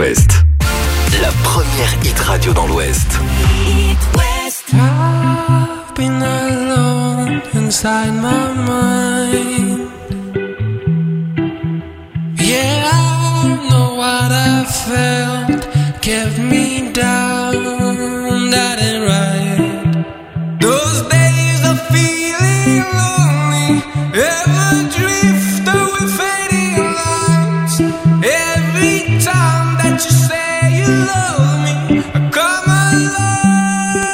West, la première hit radio dans l'Ouest. It West. I've been alone inside my mind. Yeah, I know what I felt kept me down. That ain't right. Those days of feeling lonely, ever drift away fading lines. Every time that you say you love me, I come alive.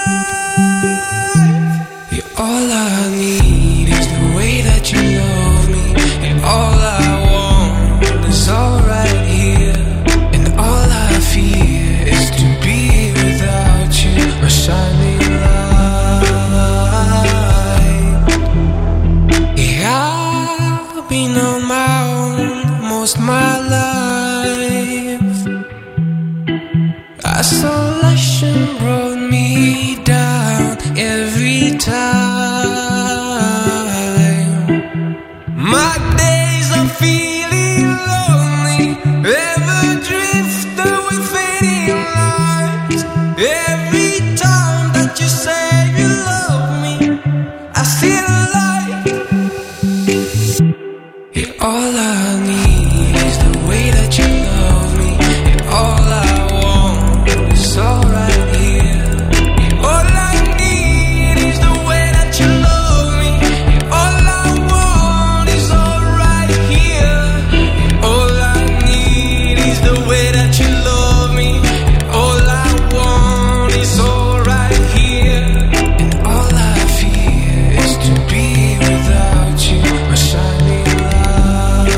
Yeah, all I need is the way that you love me, and all I want is all right here, and all I fear is to be without you, my shining light. Yeah, I've been on my own most my life. Isolation brought me down every time. My days of feeling lonely ever drift away fading lights. Every time that you say you love me, I see the light. Yeah, all I need is the way that you love me, and all I want is all right here. Yeah, all I need is the way that you love me, and all I want is all right here. Yeah, all I need is the way that you love me, and all I want is all right here. And all I fear is to be without you, my shining light.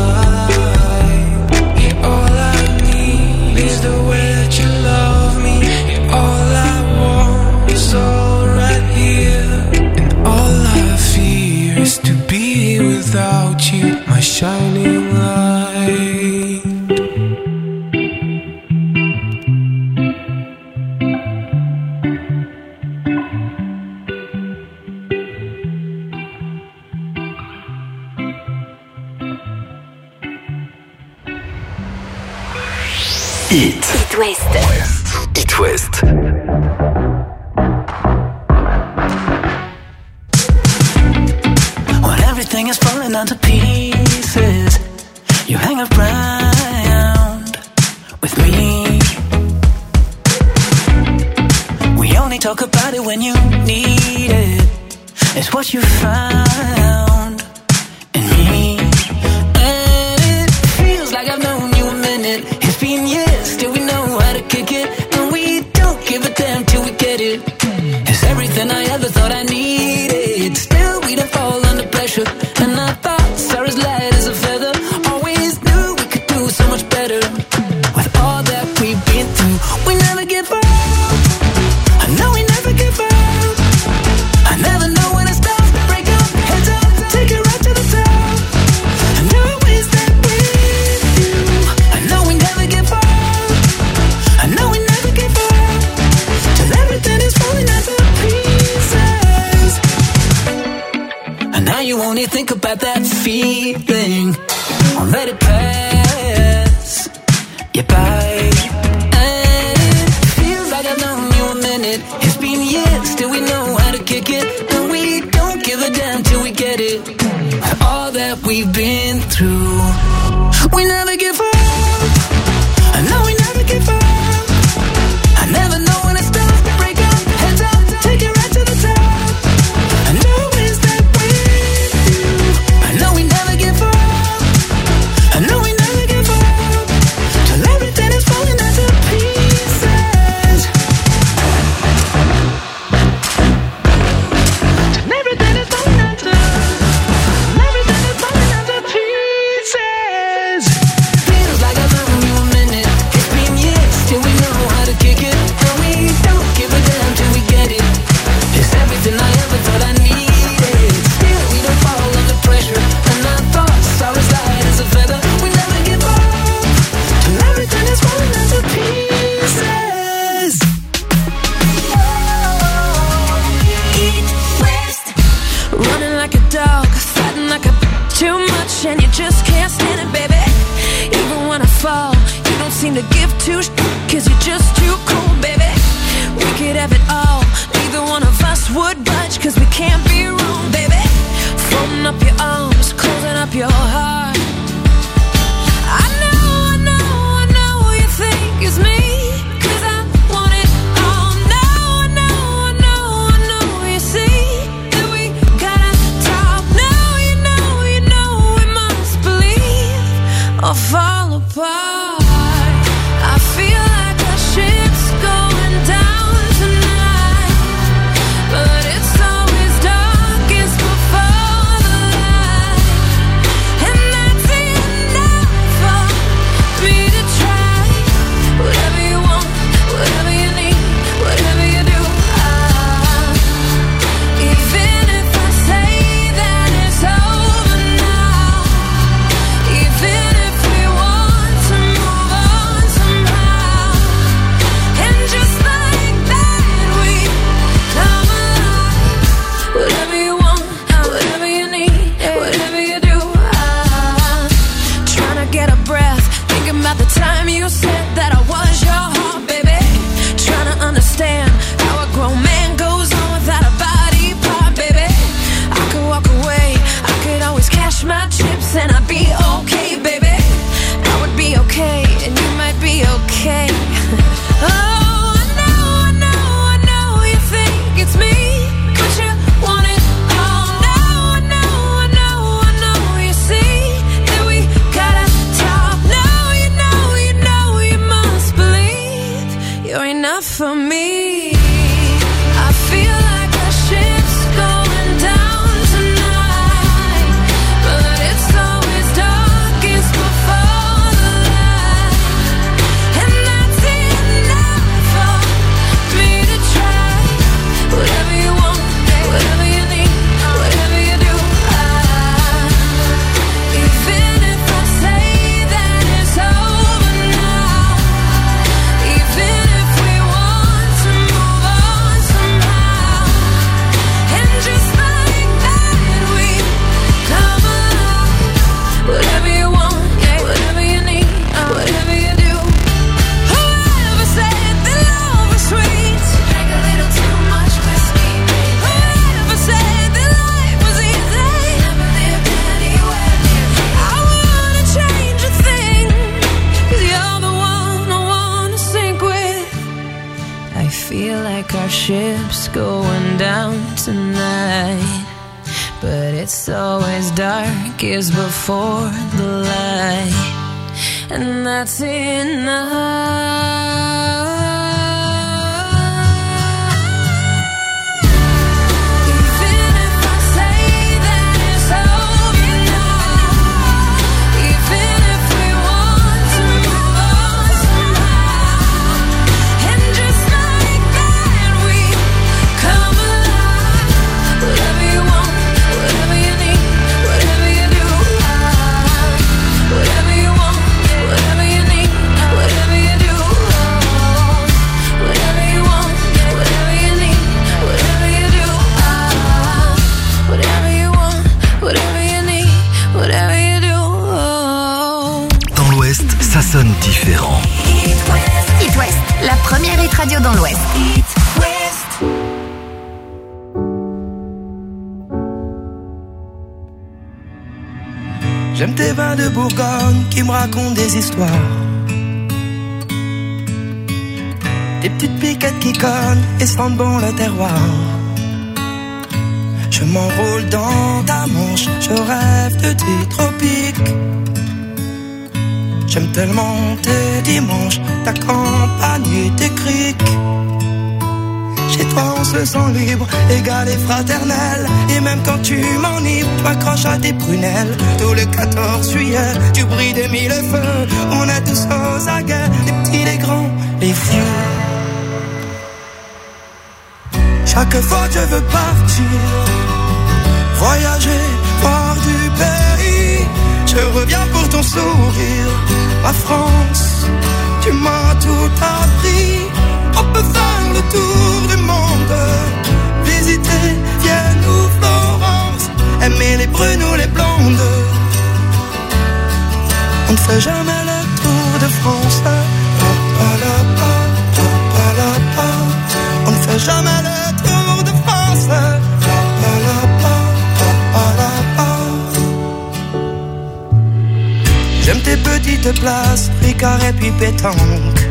Yeah, all I need is the way that you love me, and all I want is all right here. And all I fear is to be without you, my shining light. Hit It West. It West. When everything is falling onto pieces, you hang around with me. We only talk about it when you need it. It's what you found in me. And it feels like I've known you a minute. It's been years, still we know how to kick it. And we don't give a damn till we get it. It's everything I ever thought I needed. Still we don't fall under pressure. And I thought Sarah's light as a feather. Always knew we could do so much better. With all that we've been through, we never give up. I know we never give up. I never know when to stop. Break up, heads up, take it right to the top. And always that with you. I know we never give up. I know we never give up. Till everything is falling into pieces. And now you only think about that feeling. Won't let it pass you by. And it feels like I've known you a minute. It's been years, still we know how to kick it. And we don't give a damn till we get it. All that we've been through, we never give up. I know we never give up. I never know when to stop. Break up, heads up, take it right to the top. And always that with you. I know we never give up. I know we never give up. Till everything is falling into pieces. Till everything is falling into. Everything is falling into pieces. Feels like I've known you a minute. It's been years, still we know how to kick it. And we don't give a damn till we get it. It's everything I ever thought I needed. Still we don't fall under pressure. And I thought Sarah's light as a feather. We never give up. Till everything is falling into pieces. It West. Running like a dog, fighting like a too much, and you just can't stand it, baby. Even when I fall, you don't seem seem to give two cause you're just too cool, baby. We could have it all, neither one of us would budge, cause we can't be wrong, baby. Folding up your arms, closing up your heart. I know you think it's me, cause I want it all. No, I know you see that we gotta talk. No, you know we must believe or fall apart. I feel like our ship's going down tonight, but it's always darkest before the light, and that's enough for me to try. Whatever you want, whatever you need, whatever you do, even if I say that it's over now, even if we want to move on somehow, and just like that we come alive. Whatever you want, whatever you need, whatever you do, trying to get a breath, thinking about the time you said that I was your heart, baby. Trying to understand how a grown man goes on without a body part, baby. I could walk away, I could always cash my chips, and I'd be okay, baby. I would be okay, and you might be okay. Oh, I know you think it's me, but you want it all. No, I know you see that we gotta talk. No, you know you must believe you're enough for me. I feel like our ship's going down tonight, but it's always darkest before the light, and that's enough for me to try. Whatever you want, whatever you need, whatever you do, even if I say that it's over now, even if we want to move on somehow, and just like that we come alive. Whatever you want, whatever you need, whatever you do. Whoever said that love was sweet drank a little too much whiskey, baby. Whoever said that life was easy never lived anywhere near me. I wanna change a thing, cause you're the one I wanna sink with. I feel like our ship's going down tonight, but it's always darkest before the light, and that's enough. Even if I say that it's over now, even if we want to move on somehow, and just like that we come alive. Whatever you want, whatever you need, whatever you do, whatever you want, whatever you need, whatever you do, whatever you want, whatever you need, whatever you do, whatever you want, whatever you need, whatever you do. Dans l'Ouest, ça sonne différent. It West, la première hit radio dans l'Ouest. J'aime tes vins de Bourgogne qui me racontent des histoires. Des petites piquettes qui cognent et sentent bon le terroir. Je m'enroule dans ta manche, je rêve de tes tropiques. J'aime tellement tes dimanches, ta campagne et tes criques. Chez toi on se sent libre, égal et fraternel. Et même quand tu m'enivres, tu m'accroches à tes prunelles. Tout le 14 juillet, tu brilles de mille feux. On est tous aux aguets, les petits, les grands, les vieux. Chaque fois que je veux partir, voyager, voir du pays, je reviens pour ton sourire. Ma France, tu m'as tout appris. On peut faire le tour du monde, visiter Vienne ou Florence, aimer les brunes ou les blondes. On ne fait jamais le tour de France On ne fait jamais le Tour de France. J'aime tes petites places, Ricard et puis pétanque.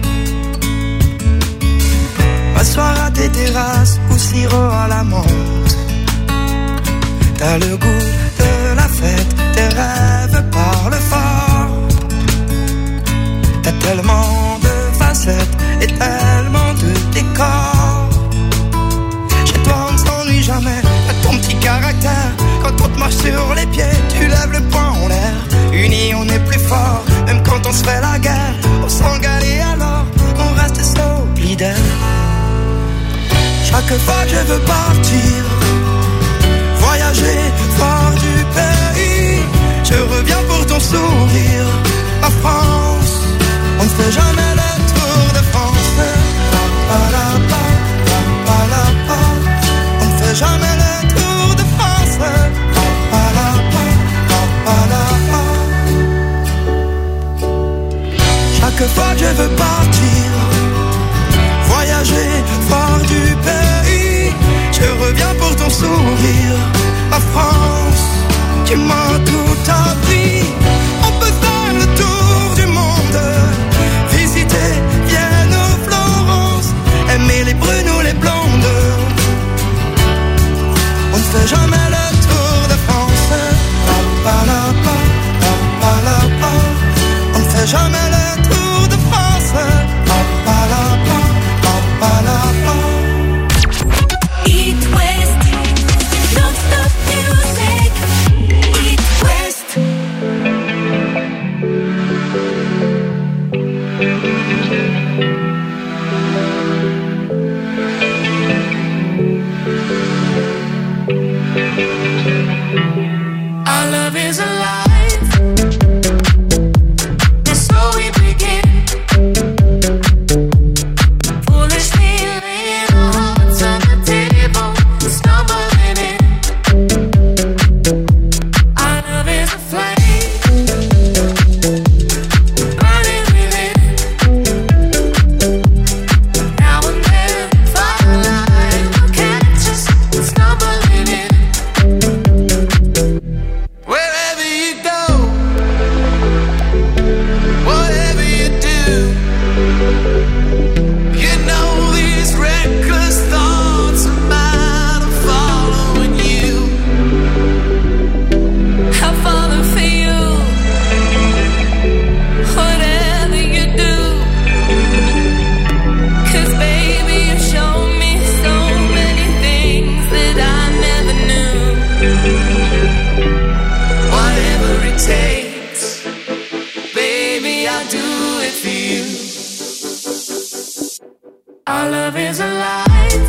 M'asseoir à tes terrasses ou sirop à la menthe. T'as le goût de la fête, tes rêves parlent fort. T'as tellement de facettes et tellement de décors. Chez toi on ne s'ennuie jamais, t'as ton petit caractère. Quand on te marche sur les pieds, tu lèves le poing en l'air. Unis on est plus fort, même quand on se fait la guerre. On s'engale et alors, on reste solidaire. Chaque fois que je veux partir, voyager, voir du pays, je reviens pour ton sourire. La France, on ne fait jamais le Tour de France. On ne fait jamais le Tour de France. Chaque fois que je veux partir, voyager, voir du pays, je reviens pour ton sourire. La France, tu m'as tout appris. On peut faire le tour du monde, visiter Vienne ou Florence, aimer les brunes ou les blondes. On ne fait jamais le Tour de France. On ne fait jamais le Tour de France. It West, don't stop music. It West. Our love is alive, and so we begin. Foolishly laying our hearts on the table, stumbling in. Our love is a flame, burning within. Now and then, firelight will catch us, stumbling in. Wherever you go, whatever you do, you know these reckless thoughts of mine are following you. I'm falling for you. Whatever you do, 'cause baby you show me so many things that I never knew. Whatever it takes, baby, I'll do it for you. Our love is alive,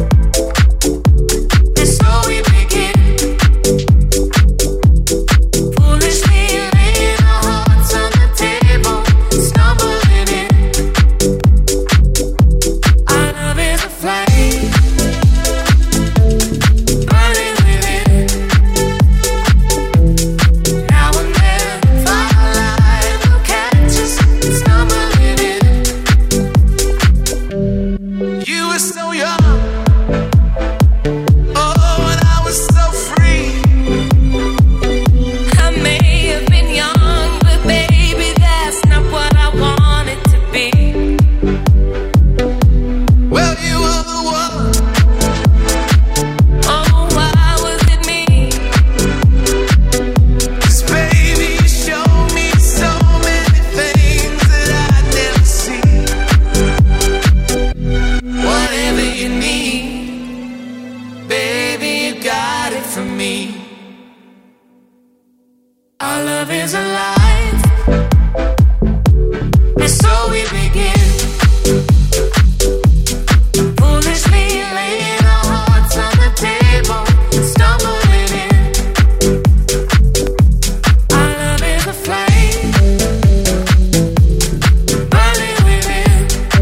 and so we begin. Foolishly laying our hearts on the table, stumbling in. Our love is a flame, burning within. Now and then, firelight will catch us, stumbling in. You were so young, oh, and I was so free. I may have been young, but baby that's not what I wanted to be. Well, you were the one. Oh, why was it me? 'Cause baby, you showed me so many things that I'd never seen. Whatever you need, baby, you got it from me. Our love is alive, and so we begin. Foolishly laying our hearts on the table, stumbling in. Our love is a flame, burning within.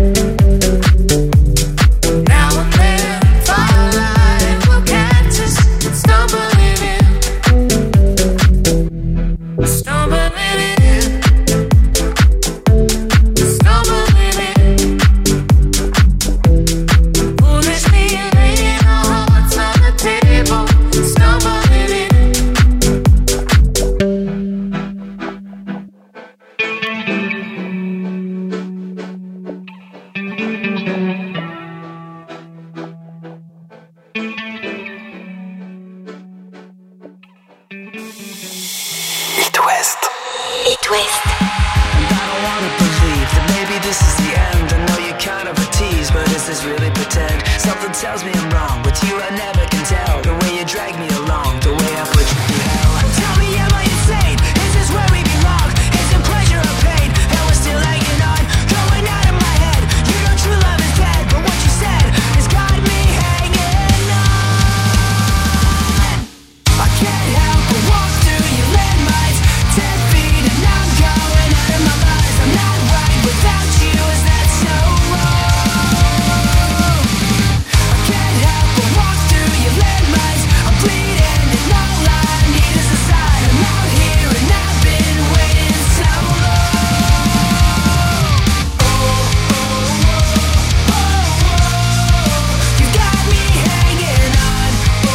Now and then, firelight will catch us, stumbling in. Stumbling It West. It West. And I don't wanna believe that maybe this is the end. I know you're kind of a tease, but is this really pretend? Something tells me I'm wrong. With you I never can tell. The way you drag me along, the way I put you through hell. Tell me, am I insane? Is this where we belong? Is it pleasure or pain? And we're still hanging on, going out of my head. You know true love is dead, but what you said has got me hanging on. I can't help but walk through your landmines, 10 feet and I'm going out of my mind. I'm not right without you, is that so wrong? I can't help but walk through your landmines. I'm bleeding and all I need is a sign. I'm out here and I've been waiting so long. You got me hanging on.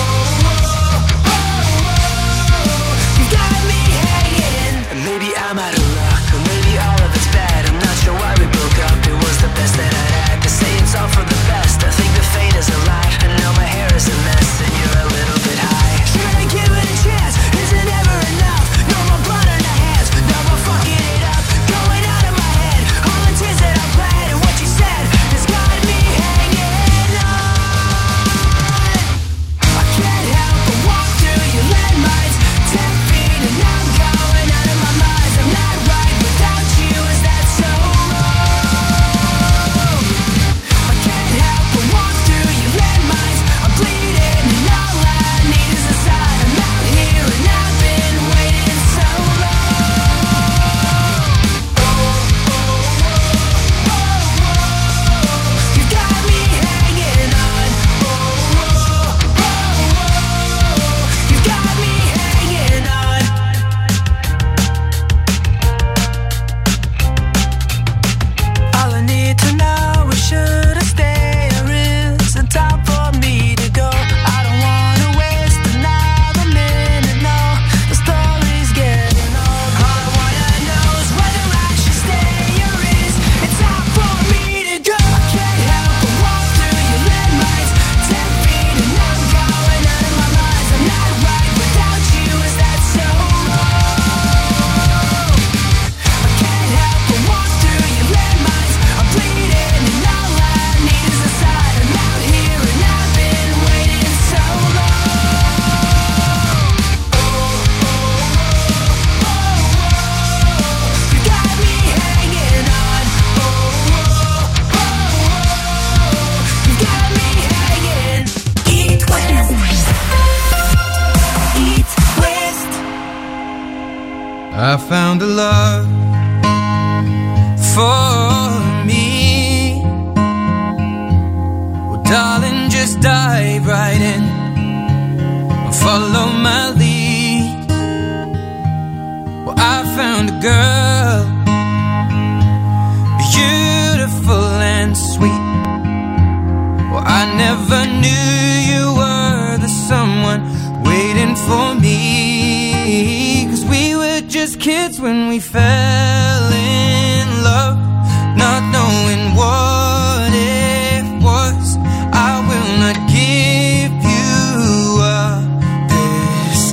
You got me hanging. And maybe I'm out of luck, or maybe all of it's bad. I'm not sure why we broke up. It was the best that I'd had. They say it's all for the best. I think the fate is a lie. And now my hair is a mess, and you're a little bit high. Should I give it a chance? Is it ever enough? No more blood on the hands. No more fucking it up. Going out of my head. All the tears that I bled and what you said has got me hanging on. I can't help but walk through your landmines, 10 feet and I'm going out of my mind. I'm not right without you, is that so wrong? I can't help but walk through your landmines. I'm bleeding and all I need is a sign. I'm out here and I've been waiting so long. You got me hanging on. You got me hanging on. All I need to know is should I stay or is it time for me to go? I don't wanna waste another minute, no. The story's getting old. All I wanna know is whether I should stay or is it time for me to go? I can't help but walk through your landmines, 10 feet and I'm going out of my mind. I'm not right without you, is that so wrong? I can't help but walk through your landmines. I'm bleeding and all I need is a sign. I'm out here and I've been waiting so long. You got me hanging on. You got me hanging. It West. It West. I found a love for me. Well, darling, just dive right in and follow my lead. Well, I found a girl, beautiful and sweet. Well, I never knew you were the someone waiting for me. 'Cause we were just kids when we fell in love, not knowing what it was. I will not give you up this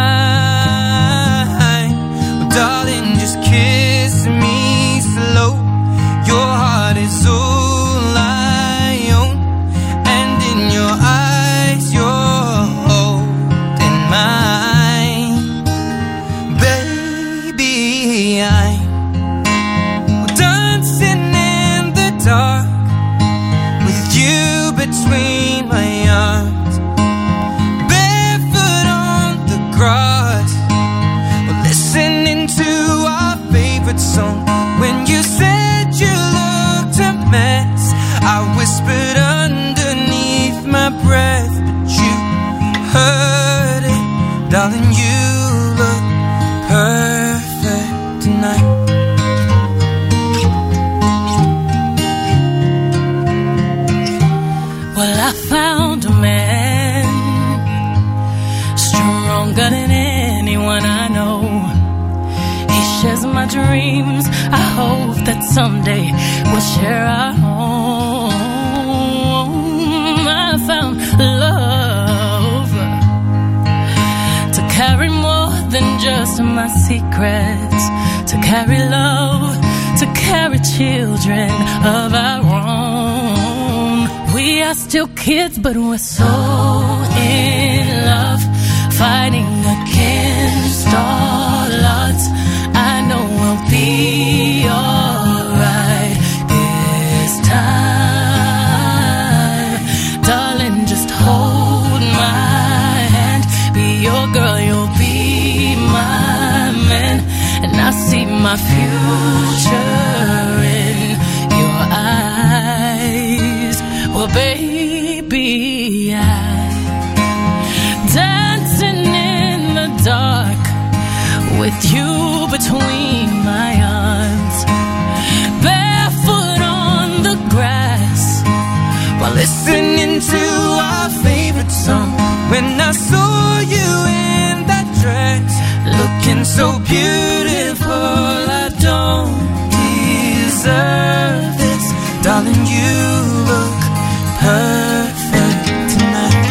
time. Well, darling, just kiss me slow. Your heart is all I own, and in your eyes you're holding mine. Baby, I'm dancing in the dark with you between my arms, barefoot on the grass, listening to our favorite song. When you said you looked a mess, I whispered underneath my breath, but you heard it. Darling, you look perfect tonight. Well, I found a man stronger than anyone I know. He shares my dreams. I hope that someday we'll share our home. I found love to carry more than just my secrets. To carry love, to carry children of our own. We are still kids, but we're so in love, fighting against all odds. I know we'll be alright this time. Darling, just hold my hand. Be your girl, you'll be my man. And I see my future in your eyes. Well, baby, I'm dancing in the dark with you between my arms, barefoot on the grass while listening to our favorite song. When I saw you in that dress, looking so beautiful, I don't deserve this. Darling, you look perfect tonight.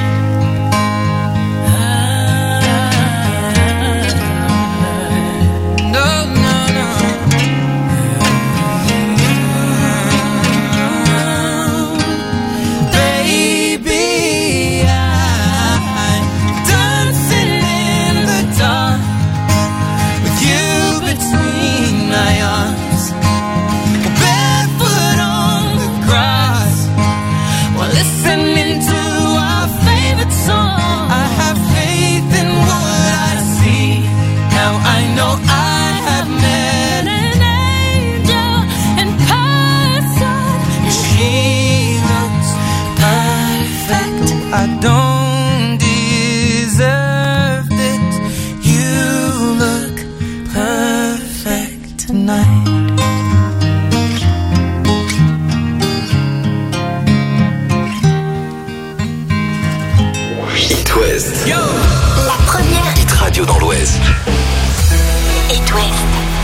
I don't deserve it. You look perfect tonight. It West. Yo! La première hit radio dans l'Ouest. It West.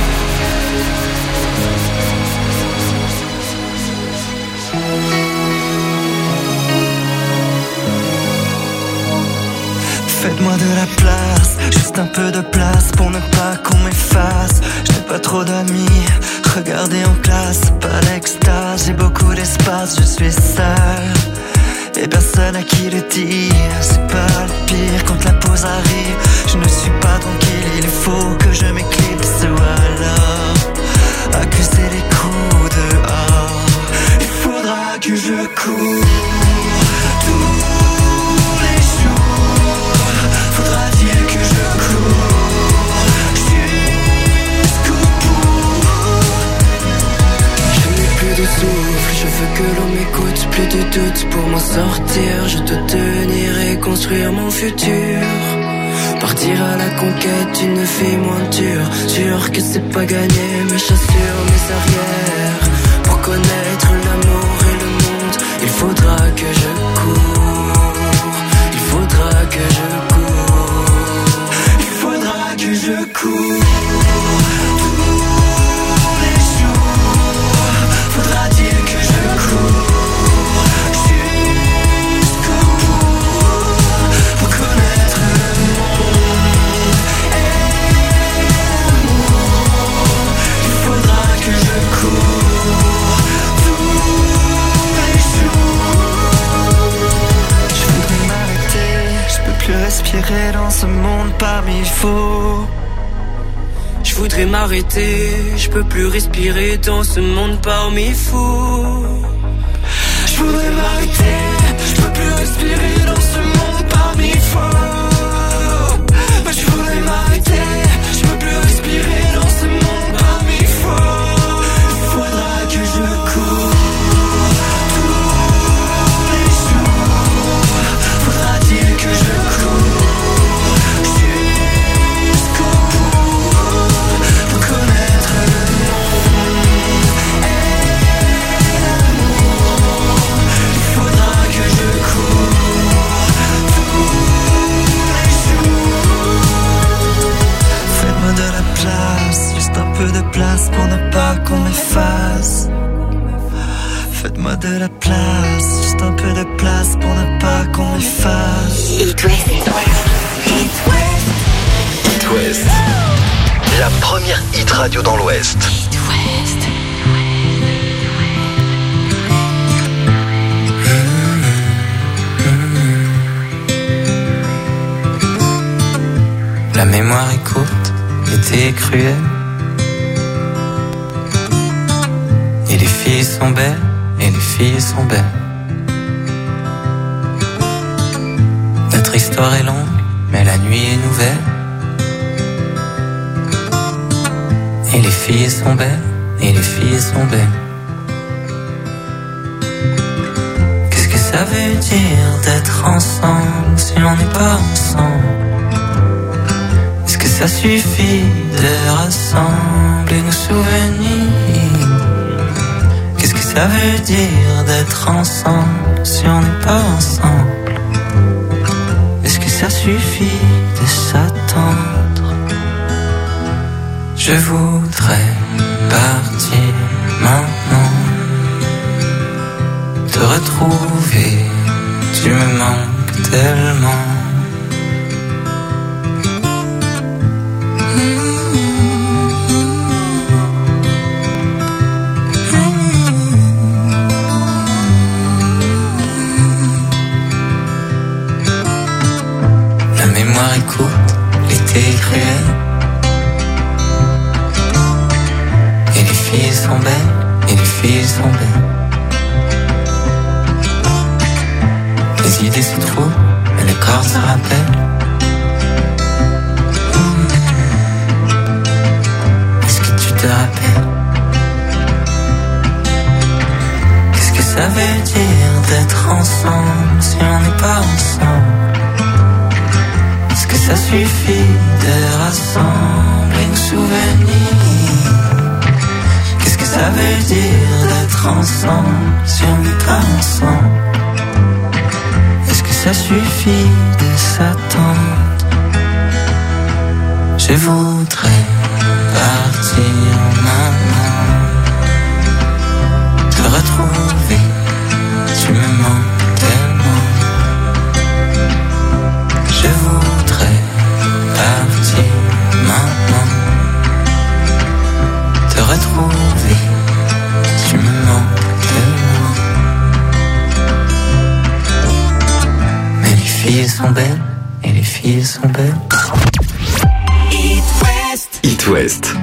Faites-moi de la place, juste un peu de place pour ne pas qu'on m'efface. Je n'ai pas trop d'amis, regardez en classe, pas l'extase. J'ai beaucoup d'espace, je suis seul et personne à qui le dire. C'est pas le pire quand la pause arrive. Je ne suis pas tranquille, il faut que je m'éclipse ou alors accuser les coups dehors. Il faudra que je cours tous les jours. Faudra-t-il que je cours jusqu'au bout? Je n'ai plus de souffle, je veux que l'on m'écoute. Plus de doute pour m'en sortir. Je dois tenir et construire mon futur. Partir à la conquête d'une vie moins dure. Sûr que c'est pas gagné, mes chassures, mes arrières. Pour connaître l'amour et le monde, il faudra que je cours. Il faudra que je cours. Il faudra que je cours tous les jours. Faudra-t-il que je cours jusqu'au bout pour connaître le monde et l'amour? Il faudra que je cours tous les jours. Je voudrais m'arrêter, je peux plus respirer dans ce monde parmi faux. Je voudrais m'arrêter, je peux plus respirer dans ce monde parmi fous. Je voudrais m'arrêter, je peux plus respirer dans ce monde parmi fous. Je voudrais m'arrêter, je peux plus respirer dans ce monde parmi fous. Il faudra que je cours tous les jours. Faudra-t-il que je cours jusqu'au bout pour connaître le monde et l'amour? Il faudra que je cours tous les jours. Faites-moi de la place, juste un peu de place pour ne pas qu'on m'efface. Faites-moi de la place, juste un peu de place pour ne pas qu'on m'efface. It West. It West. West. La première hit radio dans l'Ouest. La mémoire est courte, l'été est cruel. Et les filles sont belles, et les filles sont belles. Notre histoire est longue, mais la nuit est nouvelle. Et les filles sont belles, et les filles sont belles. Qu'est-ce que ça veut dire d'être ensemble si on n'est pas ensemble? Est-ce que ça suffit de rassembler nos souvenirs? Qu'est-ce que ça veut dire d'être ensemble si on n'est pas ensemble? Est-ce que ça suffit de s'attendre? Je voudrais partir maintenant, te retrouver, tu me manques tellement. La mémoire est courte, l'été est cruel. Et les filles sont belles, et les filles sont belles. Les idées se trouvent, et les corps se rappellent. Est-ce que tu te rappelles? Qu'est-ce que ça veut dire d'être ensemble si on n'est pas ensemble? Est-ce que ça suffit de rassembler nos souvenirs? Qu'est-ce que ça veut dire d'être ensemble si on n'est pas ensemble? Est-ce que ça suffit de s'attendre? Je voudrais partir maintenant, te retrouver, tu me manques tellement. Je voudrais partir maintenant, te retrouver, tu me manques tellement. Mais les filles sont belles, et les filles sont belles. It West. It West.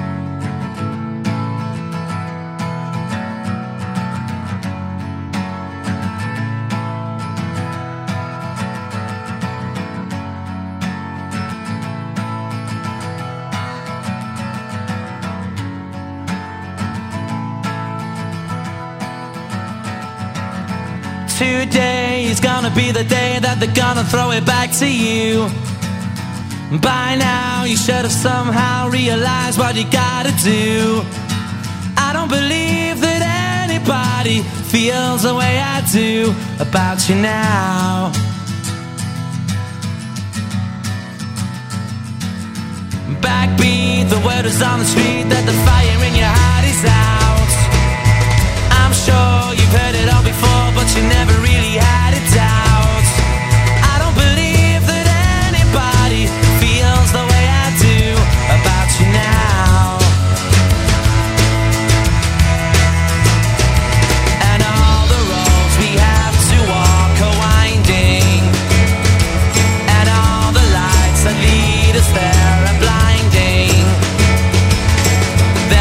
Today is gonna be the day that they're gonna throw it back to you. By now you should have somehow realized what you gotta do. I don't believe that anybody feels the way I do about you now. Backbeat, the word is on the street that the fire in your heart is out. I'm sure you've heard it all before, but you never really had a doubt. I don't believe that anybody feels the way I do about you now. And all the roads we have to walk are winding, and all the lights that lead us there are blinding.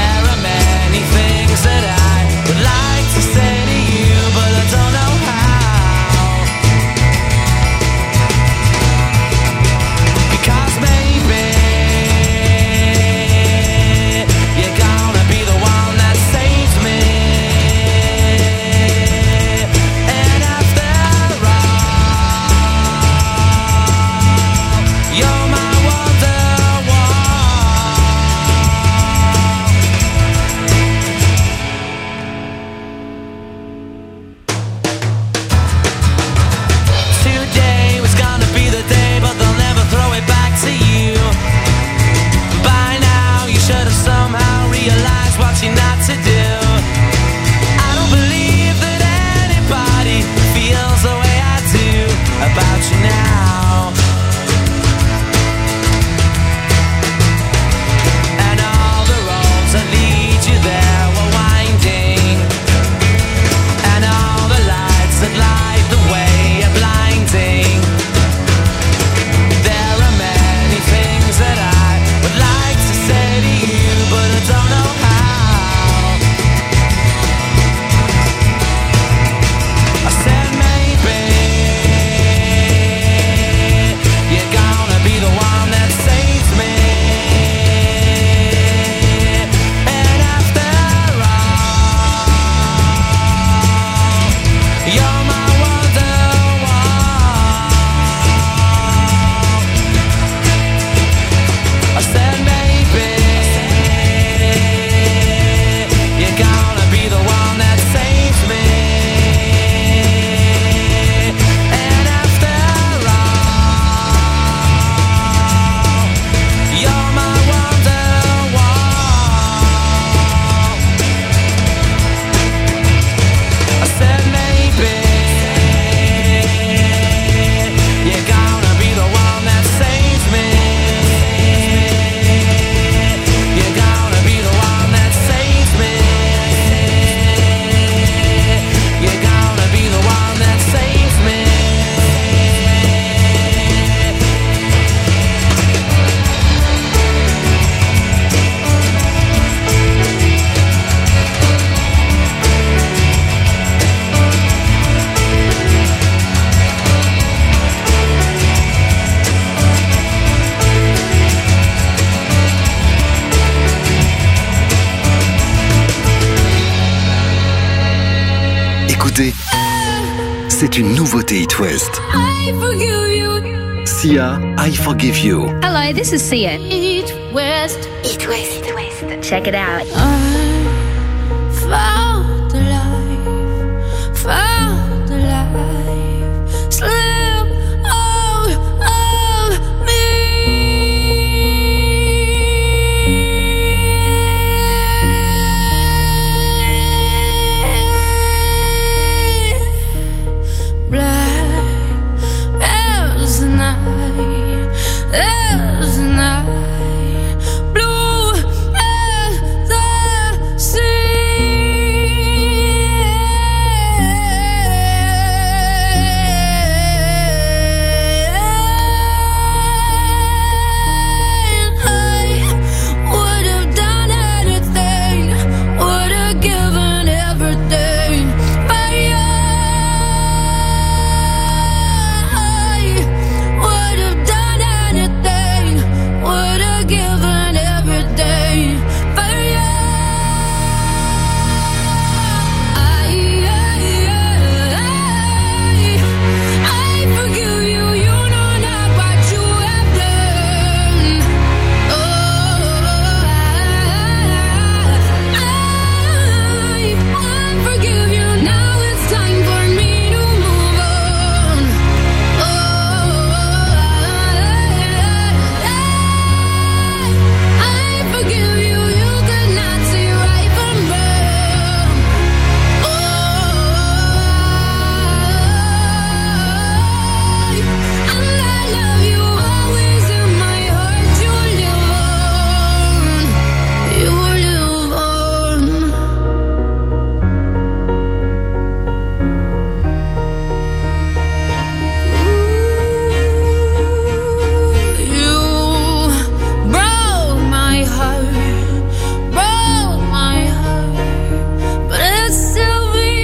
écoutez, c'est une nouveauté It West. I forgive you. Sia, I Forgive You. Hello, this is Sia. East, West. It West. It West. Check it out. I found the life. Found the life. Slip out of me. Black as the night, as the night, blue as the sea. I would have done anything, would have given everything for you. I would have done anything, would have given everything for you. I forgive you, you know not what you have done. I forgive you, now it's time for me to move on. I forgive you, you could not see right from wrong. And I love you always in my heart. You live on. You broke my heart, but it's still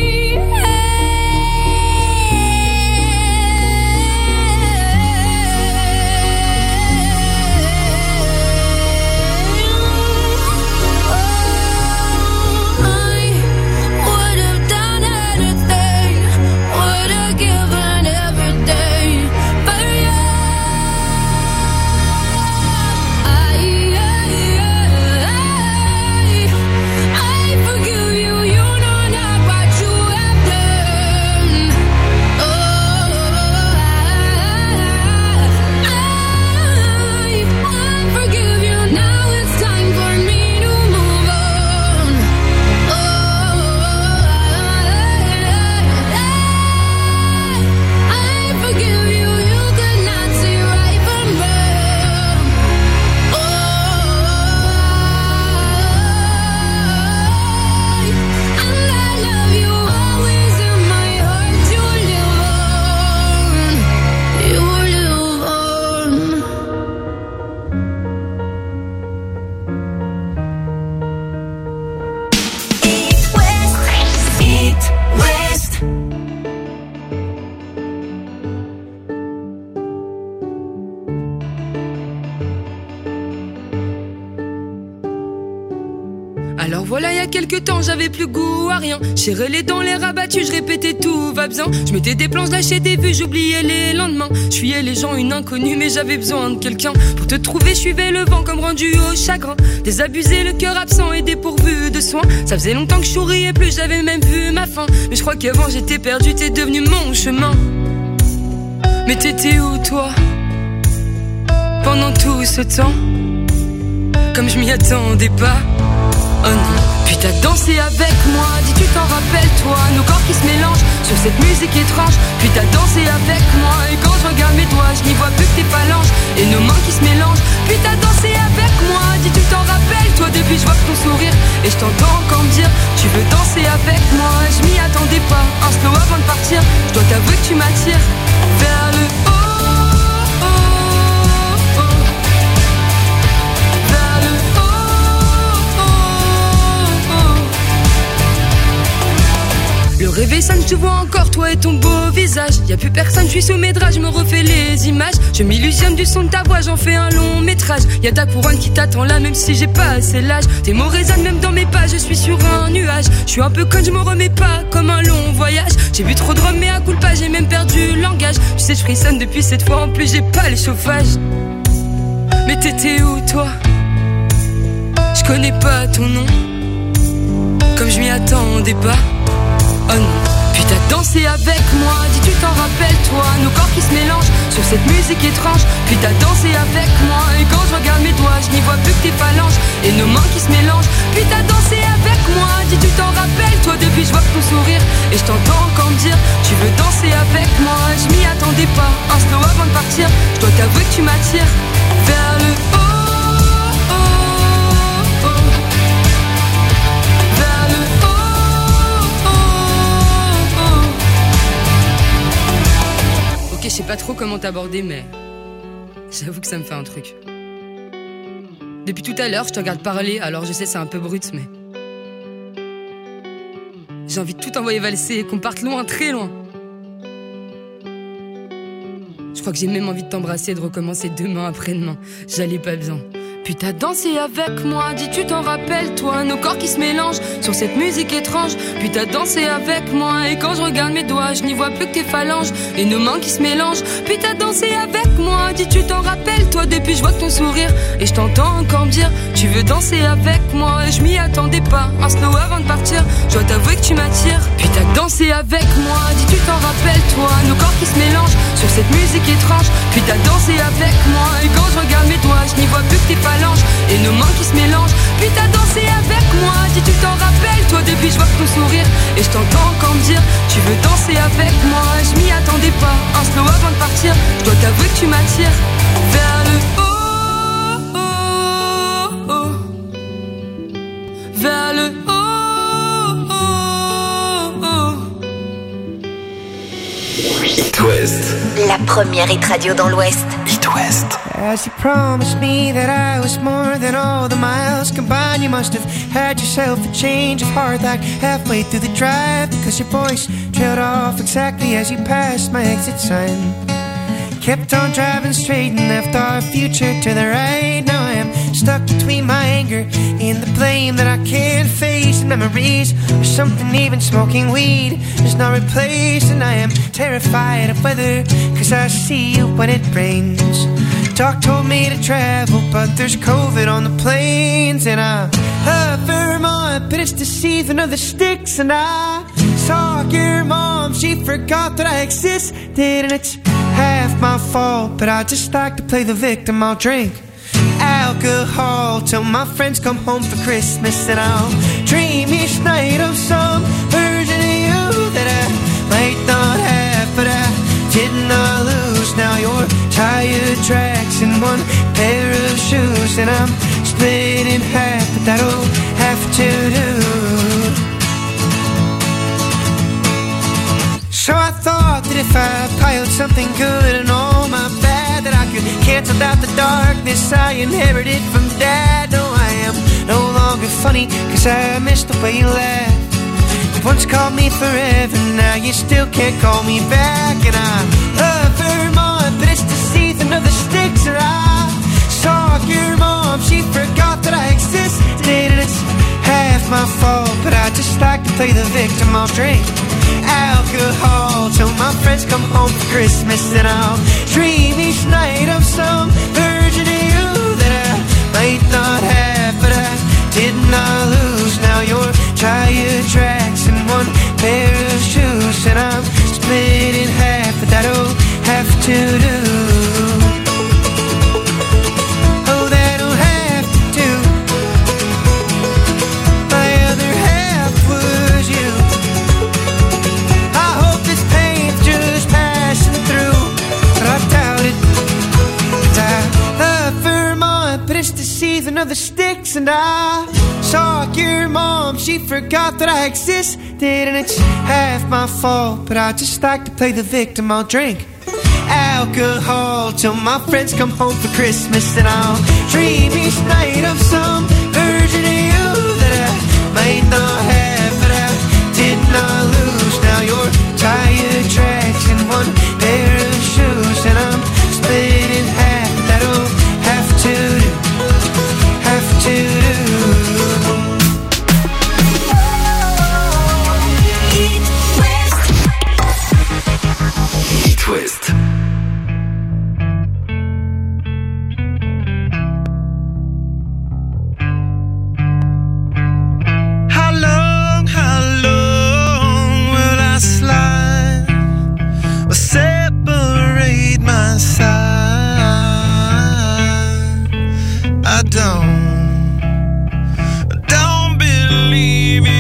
I would have done anything, would have given everything for you. I forgive you, you know not what you have done. I forgive you, now it's time for me to move on. I forgive you, you could not see right from wrong. And I love you always in my heart. You live on. It West. It West. Alors voilà, il y a quelques temps, j'avais plus goût à rien. Serrais les dents, les rabattus, je répétais tout va bien. Je mettais des planches, lâchais des vues, j'oubliais les lendemains. Je fuyais les gens, une inconnue, mais j'avais besoin de quelqu'un. Pour te trouver, je suivais le vent comme rendu au chagrin. Désabusé, le cœur absent et dépourvu de soins. Ça faisait longtemps que je souriais plus, j'avais même vu ma fin. Mais je crois qu'avant j'étais perdu, t'es devenu mon chemin. Mais t'étais où toi, pendant tout ce temps? Comme je m'y attendais pas. Oh non, puis t'as dansé avec moi, dis tu t'en rappelles toi, nos corps qui se mélangent sur cette musique étrange. Puis t'as dansé avec moi, et quand je regarde mes doigts, je n'y vois plus que tes phalanges et nos mains qui se mélangent. Puis t'as dansé avec moi, dis tu t'en rappelles toi, depuis je vois que ton sourire. Et je t'entends encore me dire, tu veux danser avec moi. Je m'y attendais pas, un slow avant de partir. Je dois t'avouer que tu m'attires vers le haut. Le réveil sonne, je te vois encore, toi et ton beau visage. Y'a plus personne, je suis sous mes draps, je me refais les images. Je m'illusionne du son de ta voix, j'en fais un long métrage. Y'a ta couronne qui t'attend là, même si j'ai pas assez l'âge. Tes mots résonnent même dans mes pas, je suis sur un nuage. Je suis un peu conne, je me remets pas, comme un long voyage. J'ai bu trop de rhum, mais à coup de pas, j'ai même perdu le langage. Tu sais, je frissonne depuis cette fois, en plus j'ai pas le chauffage. Mais t'étais où toi? Je connais pas ton nom, comme je m'y attendais pas. Oh non. Puis t'as dansé avec moi, dis tu t'en rappelles toi. Nos corps qui se mélangent sur cette musique étrange. Puis t'as dansé avec moi, et quand je regarde mes doigts, je n'y vois plus que tes phalanges et nos mains qui se mélangent. Puis t'as dansé avec moi, dis tu t'en rappelles toi. Depuis je vois ton sourire et je t'entends encore me dire tu veux danser avec moi. Je m'y attendais pas, un slow avant de partir. Je dois t'avouer que tu m'attires vers le haut. Je sais pas trop comment t'aborder, mais j'avoue que ça me fait un truc. Depuis tout à l'heure, je te regarde parler, alors je sais c'est un peu brut, mais j'ai envie de tout envoyer valser et qu'on parte loin, très loin. Je crois que j'ai même envie de t'embrasser et de recommencer demain après-demain. J'allais pas bien. Puis t'as dansé avec moi, dis tu t'en rappelles toi. Nos corps qui se mélangent sur cette musique étrange. Puis t'as dansé avec moi, et quand je regarde mes doigts, je n'y vois plus que tes phalanges et nos mains qui se mélangent. Puis t'as dansé avec moi, dis tu t'en rappelles toi. Depuis je vois ton sourire et je t'entends encore me dire tu veux danser avec moi. Et je m'y attendais pas, un slow avant de partir. Je dois t'avouer que tu m'attires. Puis t'as dansé avec moi, dis tu t'en rappelles toi. Nos corps qui se mélangent sur cette musique étrange. Puis t'as dansé avec moi, et quand je regarde mes doigts, je n'y vois plus que tes phalanges et nos mains qui se mélangent. Puis t'as dansé avec moi, dis tu t'en rappelles toi. Depuis je vois ton sourire et je t'entends encore me dire tu veux danser avec moi. Je m'y attendais pas, un slow avant de partir. Je dois t'avouer que tu m'attires vers le haut, oh, oh. Vers le haut, oh, oh. It West. La première hit radio dans l'Ouest. It West. As you promised me that I was more than all the miles combined, you must have had yourself a change of heart like halfway through the drive, because your voice trailed off exactly as you passed my exit sign. Kept on driving straight and left our future to the right. Now I am stuck between my anger and the blame that I can't face. And memories or something, even smoking weed is not replaced. And I am terrified of weather, cause I see you when it rains. Doc told me to travel, but there's COVID on the planes. And I love Vermont, but it's the season of the sticks. And I saw your mom, she forgot that I existed. And it's half my fault, but I just like to play the victim. I'll drink alcohol till my friends come home for Christmas. And I'll dream each night of some version of you that I might not have, but I did not lose. Now you're tired tracks in one pair of shoes, and I'm split in half, but that'll have to do. So I thought that if I piled something good and all my bad, that I could cancel out the darkness I inherited from Dad. No, I am no longer funny, cause I missed the way you laughed. You once called me forever, now you still can't call me back. And I love Vermont, but it's the season of the sticks. And I saw your mom, she forgot that I existed. And it's half my fault, but I just like to play the victim. I'll drink alcohol till my friends come home for Christmas. And I'll dream each night of some version of you that I might not have, but I did not lose. Now you're tired tracks in one pair of shoes, and I'm split in half, but that'll have to do. Oh, that'll have to do. My other half was you. I hope this pain's just passing through, but I doubt it. 'Cause I love Vermont, but it's the season of the sticks. And I saw your mom, she forgot that I existed. And it's half my fault, but I just like to play the victim. I'll drink alcohol till my friends come home for Christmas. And I'll dream each night of some version of you that I might not have, but I did not lose. Now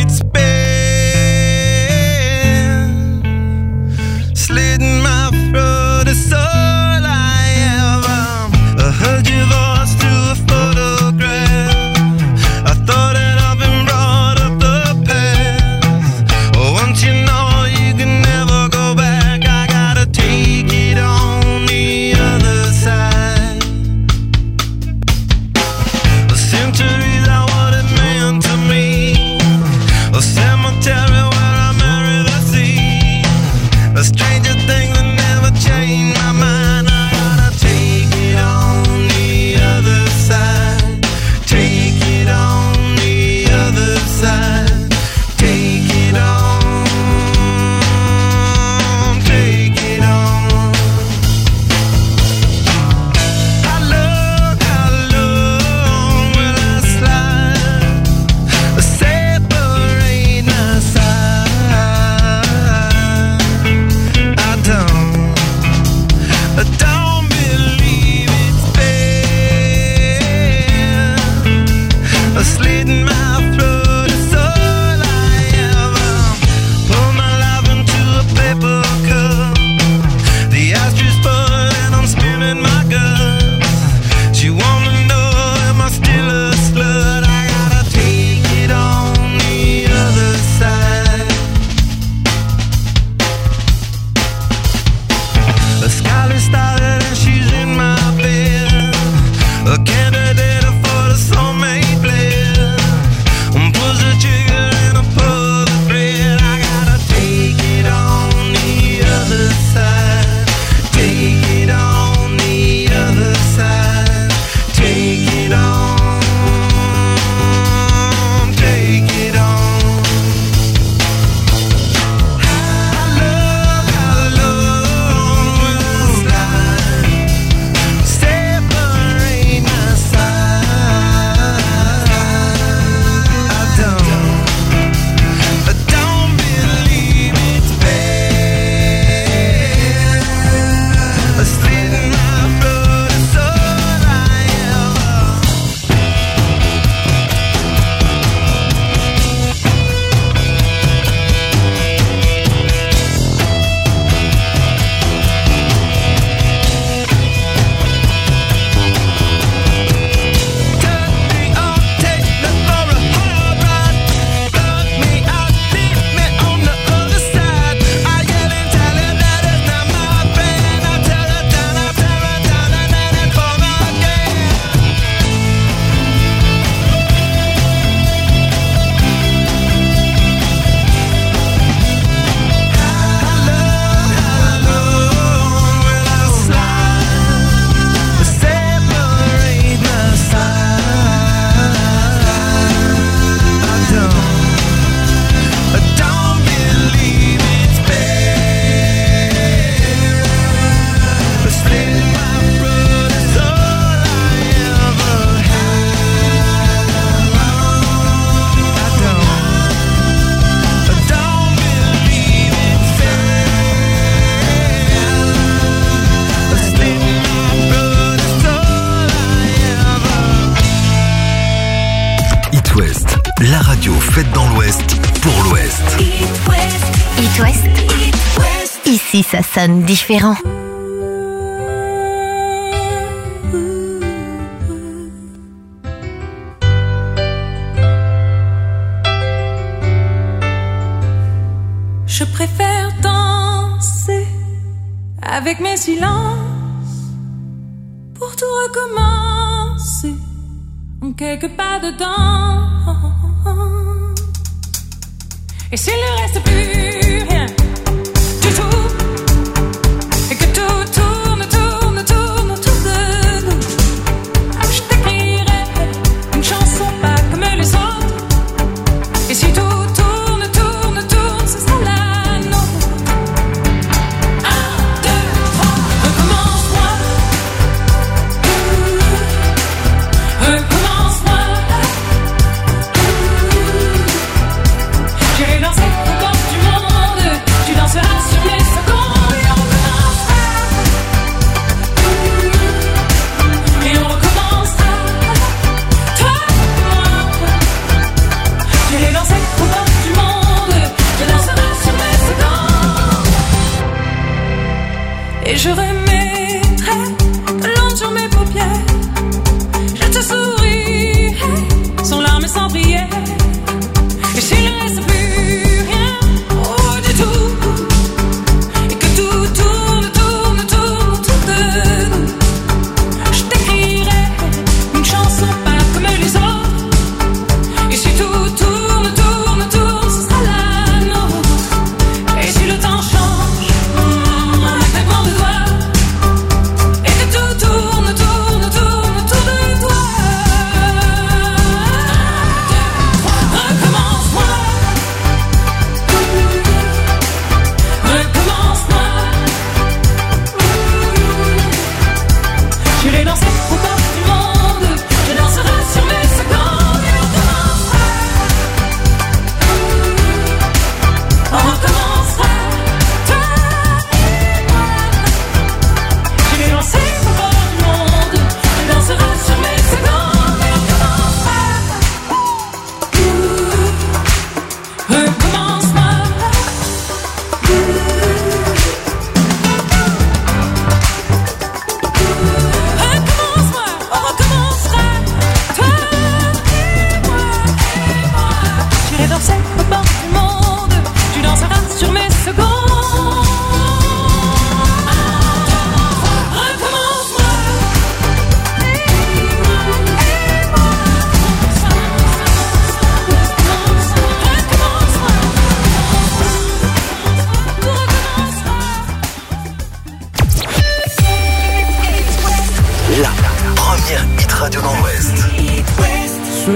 it's been slitting my throat, it's all I ever heard your voice through a photograph. I thought that I've been brought up the past. Oh, once you know you can never go back, I gotta take it on the other side. The centuries are what it meant to me. A cemetery where I marry the sea. A stranger thing that never changed my mind. I gotta take it on the other side. Take it on the other side. Take it on. Take it on. How long will I slide? Separate my side. I don't believe it's been slitting my throat, it's all I ever pour my life into a paper cup. The ashtray full and I'm spinning my guts. She wanna know, am I still a slut? I gotta take it on the other side. The skyline started and she's in my bed. A candidate for the soulmate blend. Pulls the trigger and I pull the thread. I gotta take it on the other side. Take it on the other side. Take it on. Take it on. How long will I slide? Separate my side. I don't believe it's bad. Slitting my throat, it's all I ever. Turn me on, take me for a hard ride. Plug me out, leave me on the other side. I yell and tell her that it's not my friend. I tear her down, and then it fall again. How long will I slide? Separate my side. I don't believe it's bad. Slitting my throat is all I ever had. I don't believe it's bad. Slitting my throat is all I ever. It West, la radio faite dans l'Ouest pour l'Ouest. It West. Ici, ça sonne différent. Je préfère danser avec mes silences pour tout recommencer en quelque pas dedans. Et s'il ne reste plus rien du tout, et que tout tourne autour de nous, je t'écrirai une chanson pas comme les autres. Et si tout tourne, ce sera la nôtre. 1, 2, 3, recommence-moi. Recommence-moi. J'irai danser au bord du monde.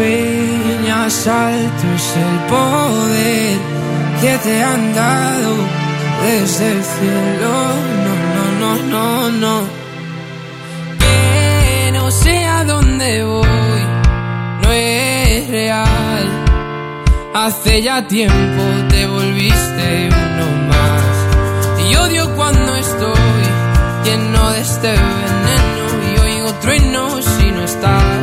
sueñas alto es el poder que te han dado desde el cielo. No. Que no sé a dónde voy, no es real. Hace ya tiempo te volviste uno más. Y odio cuando estoy lleno de este veneno y oigo truenos si no estás.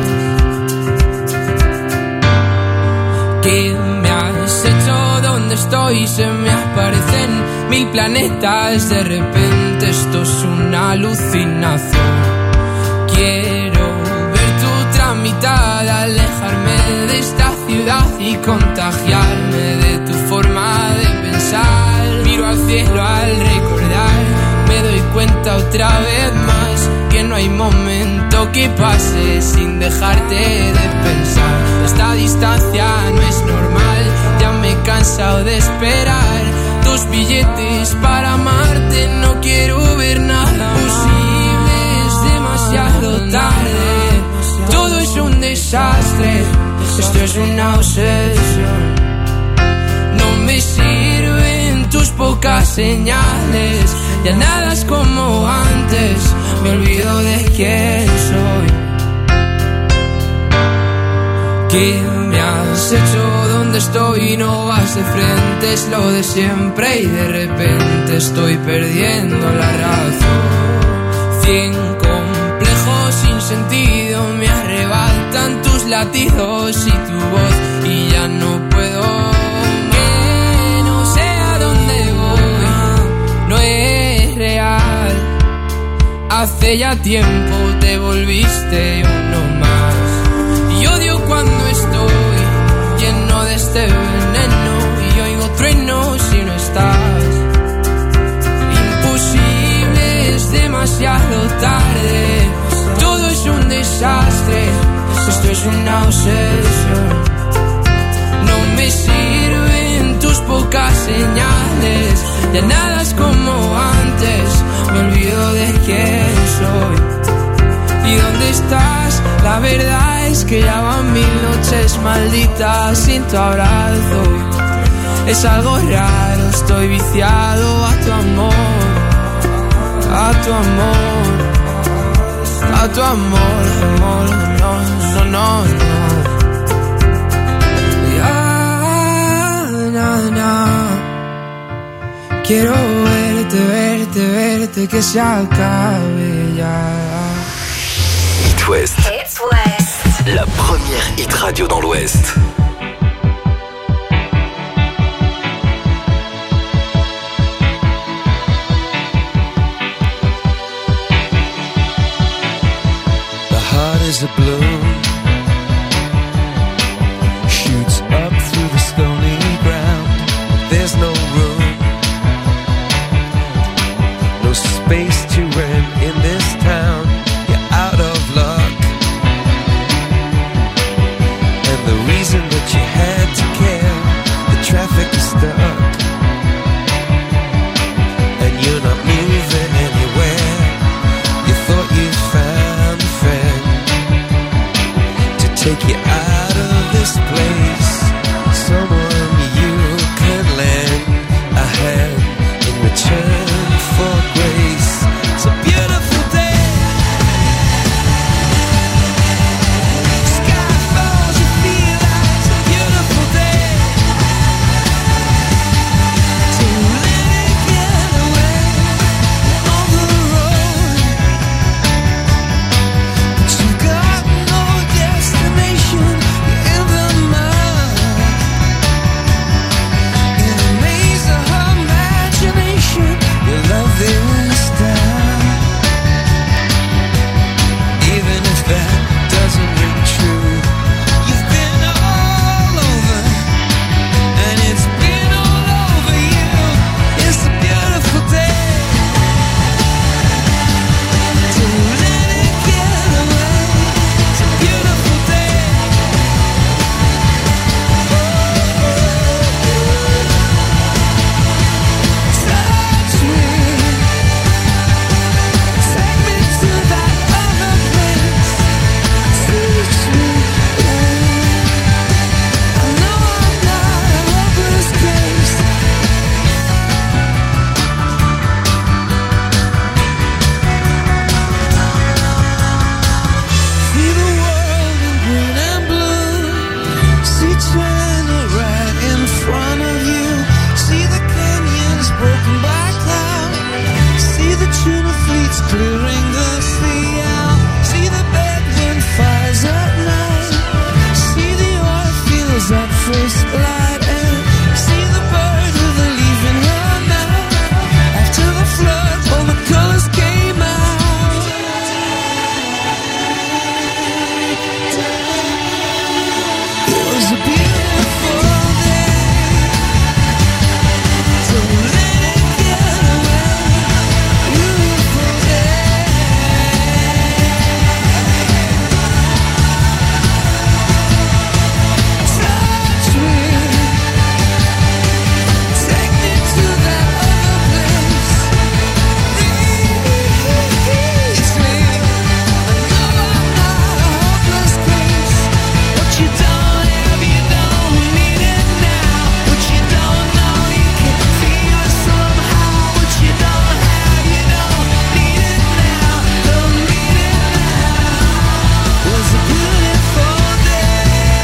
¿Qué me has hecho? ¿Dónde estoy? Se me aparecen 1000 planetas. De repente esto es una alucinación. Quiero ver tu tramitar, alejarme de esta ciudad y contagiarme de tu forma de pensar. Miro al cielo al recordar, me doy cuenta otra vez más que no hay momento que pase sin dejarte de pensar. Esta distancia no es normal, ya me he cansado de esperar tus billetes para amarte. No quiero ver nada posible, es demasiado tarde. Todo es un desastre, esto es una obsesión. No me sirven tus pocas señales, ya nada es como antes, me olvido de quién soy. ¿Qué me has hecho? ¿Dónde estoy? No vas de frente, es lo de siempre y de repente estoy perdiendo la razón. 100 complejos sin sentido me arrebatan tus latidos y tu voz y ya no puedo. Que no sé a dónde voy, no es real. Hace ya tiempo te volviste uno más. Y odio cuando estoy lleno de este veneno y oigo truenos si no estás. Imposible, es demasiado tarde. Todo es un desastre, esto es una obsesión. No me sirven tus pocas señales, ya nada es como antes, me olvido de quién soy. ¿Y dónde estás? La verdad es que ya van 1000 noches malditas sin tu abrazo. Es algo raro, estoy viciado a tu amor, a tu amor, a tu amor, amor, no. Quiero verte, que se acabe ya. It West. It's West. La première hit radio dans l'Ouest. The heart is a balloon, shoots up through the stony ground. There's no room, no space to rent in this town. You're out of luck, and the reason that you had to care, the traffic is stuck, and you're not moving anywhere. You thought you found a friend, Santa right in front of you. See the canyons broken by cloud. See the tuna fleets clearing the sea out. See the bedroom fires at night. See the oil fields at first light. And see the bird with a leaf in her mouth. After the flood, all the colors came out. It was a beautiful day. Don't let it get away. Beautiful day. Touch me. Take me to that other place. Release me. I know I'm not a hopeless case. What you don't have, you don't need it now. What you don't know, you can feel it somehow. What you don't have, you don't need it now. Don't need it now. It was a beautiful day.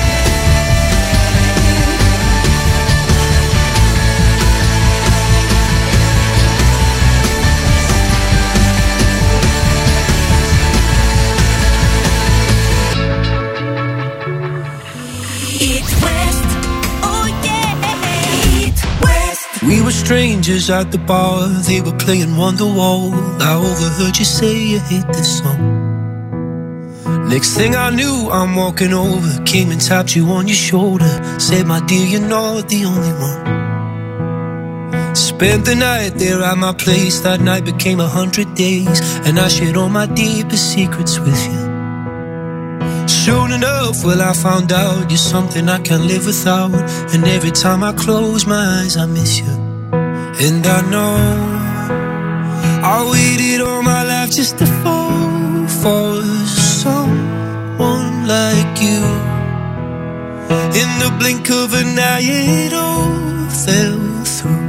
Eat West. Oh yeah. Eat West. We were strangers at the bar, they were playing Wonderwall. I overheard you say you hate this song. Next thing I knew, I'm walking over, came and tapped you on your shoulder. Said, my dear, you're not the only one. Spent the night there at my place, that night became 100 days. And I shared all my deepest secrets with you. Soon enough, well, I found out you're something I can't live without. And every time I close my eyes, I miss you. And I know I waited all my life just to fall for someone like you. In the blink of an eye, it all fell through.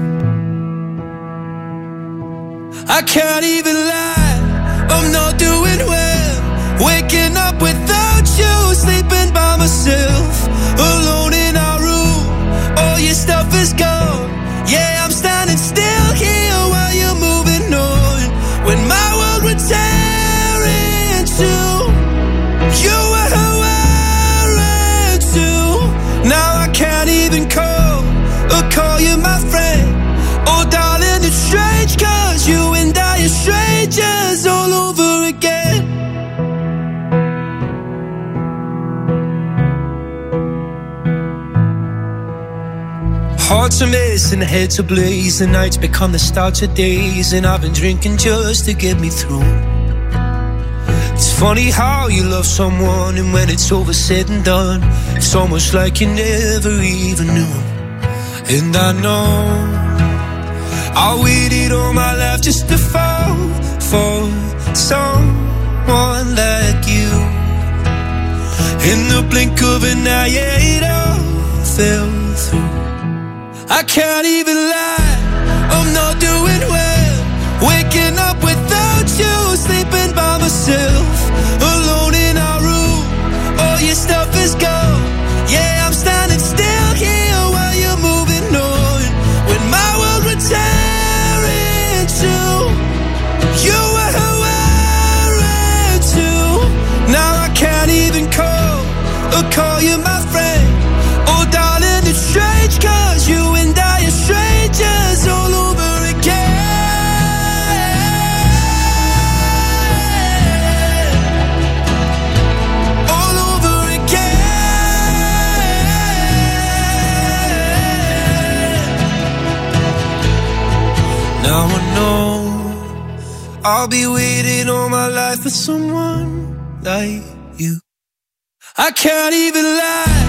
I can't even lie, I'm not doing well. Waking up without you, sleeping by myself, alone in our room. All your stuff is gone. Yeah, I'm standing still here while you're moving on. When my world would tear into, you were wearing too. Now I can't even call you my friend. Oh darling, it's strange, cause you and I are strangers all over again. Hearts are missing, heads ablaze. The nights become the start of days. And I've been drinking just to get me through. It's funny how you love someone, and when it's over said and done, it's almost like you never even knew. And I know I waited all my life just to fall for someone like you. In the blink of an eye, yeah, it all fell through. I can't even lie, I'm not doing well. Waking up without you, sleeping by myself, alone in our room. All your stuff is gone. Yeah, I'm standing still here while you're moving on. When my world would tear into, you were wearing too. Now I can't even call you my friend. Oh darling, it's strange, cause you and I are strangers all over again. All over again. Now I know I'll be waiting all my life for someone like you. I can't even lie,